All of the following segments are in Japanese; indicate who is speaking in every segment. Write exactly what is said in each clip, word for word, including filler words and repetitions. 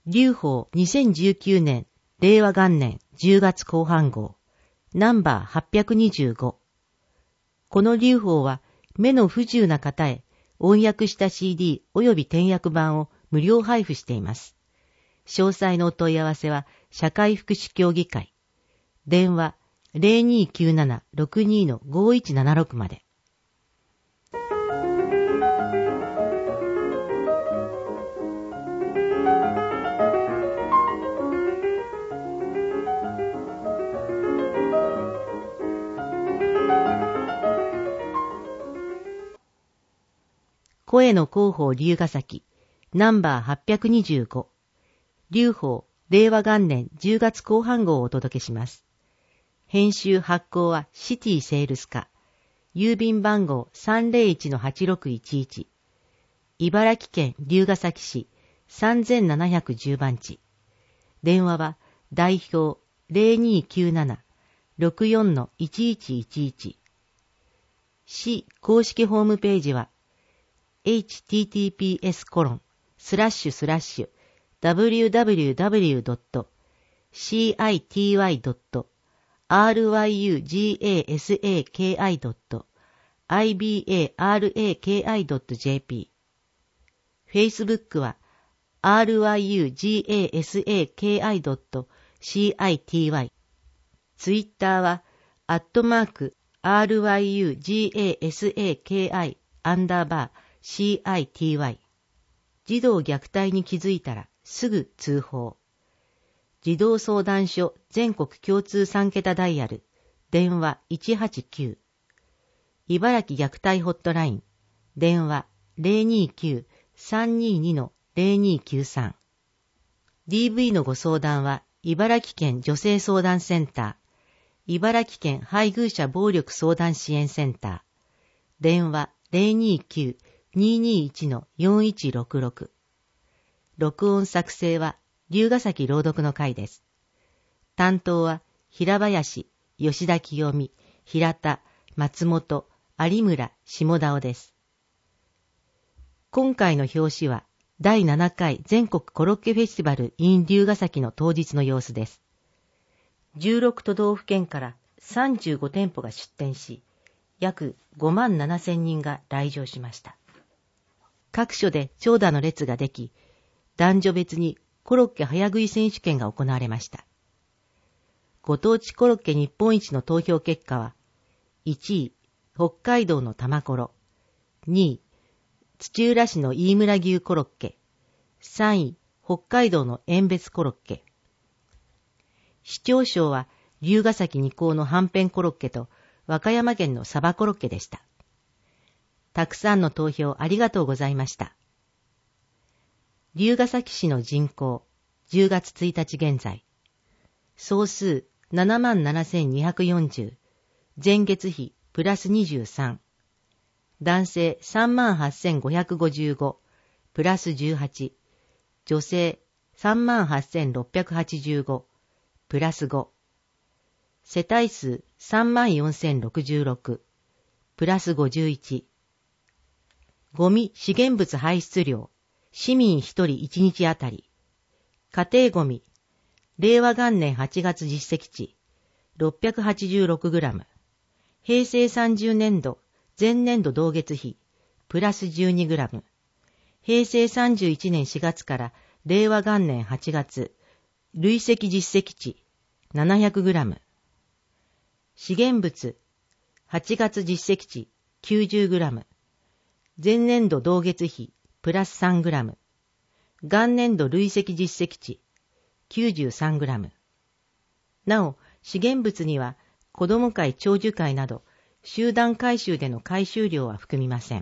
Speaker 1: 劉邦にせんじゅうきゅうねん令和元年じゅうがつ後半号ナンバーはっぴゃくにじゅうご。この劉邦は目の不自由な方へ音訳した シーディー および点訳版を無料配布しています。詳細のお問い合わせは社会福祉協議会。電話 ゼロにーきゅうなな ろくにー の ごいちななろく まで。声の広報龍ヶ崎ナンバーはっぴゃくにじゅうご。劉邦令和元年じゅうがつ後半号をお届けします。編集発行はシティセールス課。郵便番号 さんぜろいちのはちろくいちいち。茨城県龍ヶ崎市さんぜんななひゃくじゅう番地。電話は代表 ゼロにーきゅうなな ろくよんのいちいちいちいち。市公式ホームページはエイチティーティーピーエスコロンスラッシュスラッシュダブリューダブリューダブリュードットシーアイティーワイドットアールワイユージーエーエスエーケーアイドットアイビーエーアールエーケーアイドットジェーピー。Facebook は アールワイユージーエーエスエーケーアイドットシーアイティーワイ。Twitter はアットマーク アールワイユージーエーエスエーケーアイ アンダーバー シーアイティーワイ。児童虐待に気づいたらすぐ通報。児童相談所全国共通さんけたダイヤル、電話いちはちきゅう。茨城虐待ホットライン、電話 ゼロにーきゅう さんにーにのゼロにーきゅうさん。ディーブイ のご相談は茨城県女性相談センター、茨城県配偶者暴力相談支援センター、電話ゼロにーきゅう にーにーいちのよんいちろくろく。録音作成は龍ヶ崎朗読の会です。担当は平林、吉田清美、平田、松本、有村、下田尾です。今回の表紙はだいななかい全国コロッケフェスティバル in 龍ヶ崎の当日の様子です。じゅうろくとどうふけんからさんじゅうごてんぽが出店し、約ごまんななせんにんが来場しました。各所で長蛇の列ができ、男女別にコロッケ早食い選手権が行われました。ご当地コロッケ日本一の投票結果は、いちい、北海道の玉コロ、にい、土浦市の飯村牛コロッケ、さんい、北海道の遠別コロッケ。市長賞は、龍ヶ崎二高のはんぺんコロッケと、和歌山県のサバコロッケでした。たくさんの投票ありがとうございました。龍ヶ崎市の人口、じゅうがつついたち現在。総数ななまんななせんにひゃくよんじゅう。前月比プラスにじゅうさん。男性さんまんはっせんごひゃくごじゅうご。プラスじゅうはち。女性さんまんはっせんろっぴゃくはちじゅうご。プラスご。世帯数さんまんよんせんろくじゅうろく。プラスごじゅういち。ゴミ資源物排出量、市民ひとりいちにちあたり。家庭ゴミ、令和元年はちがつ実績値、ろっぴゃくはちじゅうろくグラム。平成さんじゅうねんど、前年度同月比、プラスじゅうにグラム。平成さんじゅういちねんしがつから令和元年はちがつ、累積実績値、ななひゃくグラム。資源物、はちがつ実績値、きゅうじゅうグラム。前年度同月比、プラスさんグラム。元年度累積実績値、きゅうじゅうさんグラム。なお、資源物には、子ども会長寿会など、集団回収での回収量は含みません。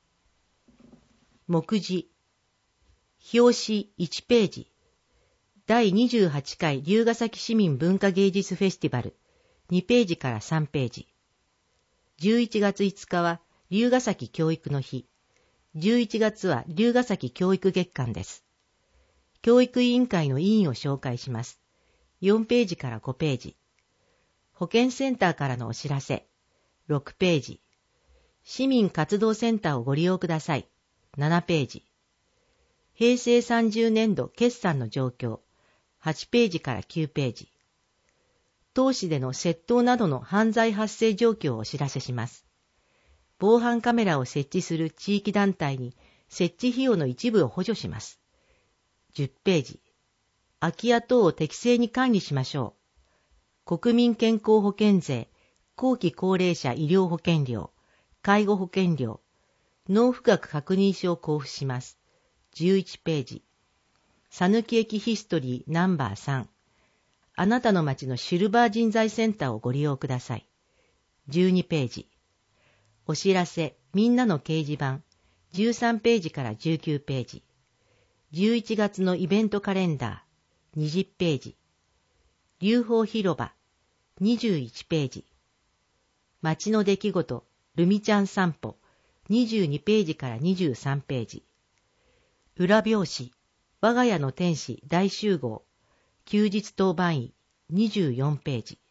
Speaker 1: 目次。表紙いちページ。だいにじゅうはちかい龍ヶ崎市民文化芸術フェスティバル、にページからさんページ。じゅういちがついつかは龍ヶ崎教育の日。じゅういちがつは龍ヶ崎教育月間です。教育委員会の委員を紹介します。よんページからごページ。保健センターからのお知らせ。ろくページ。市民活動センターをご利用ください。ななページ。 へいせいさんじゅうねんど決算の状況、はちページからきゅうページ。当市での窃盗などの犯罪発生状況をお知らせします。防犯カメラを設置する地域団体に設置費用の一部を補助します。じゅっページ。空き家等を適正に管理しましょう。国民健康保険税、後期高齢者医療保険料、介護保険料、納付額確認書を交付します。じゅういちページ。さぬき駅ヒストリーナンバーさん。あなたの町のシルバー人材センターをご利用ください。じゅうにページ。お知らせ、みんなの掲示板、じゅうさんページからじゅうきゅうページ。じゅういちがつのイベントカレンダー、にじゅうページ。流宝広場、にじゅういちページ。町の出来事、ルミちゃん散歩、にじゅうにページからにじゅうさんページ。裏表紙、我が家の天使大集合、休日当番医、にじゅうよんページ。